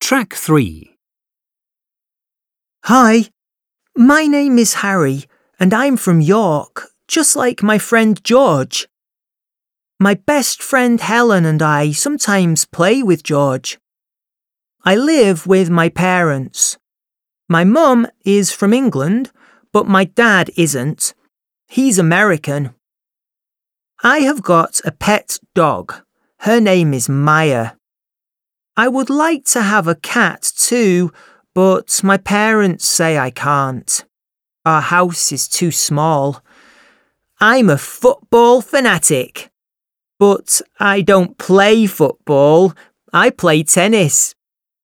Track 3. Hi, my name is Harry and I'm from York, just like my friend George. My best friend Helen and I sometimes play with George. I live with my parents. My mum is from England, but my dad isn't. He's American. I have got a pet dog. Her name is Maya. I would like to have a cat too, but my parents say I can't. Our house is too small. I'm a football fanatic. But I don't play football. I play tennis.